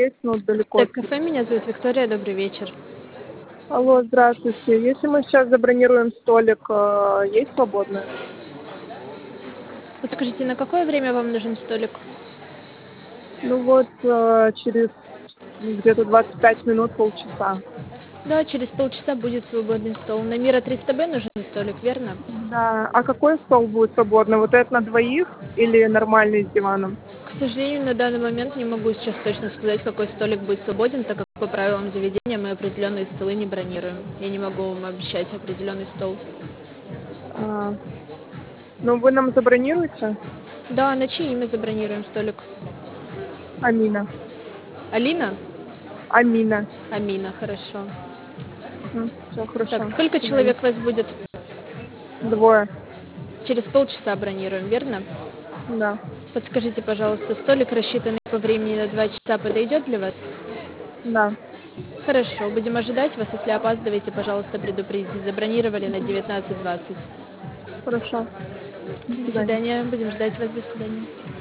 есть, но далеко. Так, кафе, меня зовут Виктория, добрый вечер. Алло, здравствуйте. Если мы сейчас забронируем столик, есть свободное? Подскажите, на какое время вам нужен столик? Ну вот, через где-то 25 минут, полчаса. Да, через полчаса будет свободный стол. На Мира 300Б нужен столик, верно? Да. А какой стол будет свободный? Вот этот на двоих или нормальный с диваном? К сожалению, на данный момент не могу сейчас точно сказать, какой столик будет свободен, так как по правилам заведения мы определенные столы не бронируем. Я не могу вам обещать определенный стол. А, ну, вы нам забронируете? Да, на чье имя забронируем столик? Амина. Алина? Амина. Амина, хорошо. Все Так, хорошо. сколько До свидания. человек вас будет? Двое. Через полчаса бронируем, верно? Да. Подскажите, пожалуйста, столик, рассчитанный по времени на 2 часа, подойдет для вас? Да. Хорошо, будем ожидать вас. Если опаздываете, пожалуйста, предупредите. Забронировали на 19:20. Хорошо. До До свидания. свидания. Будем ждать вас. До свидания.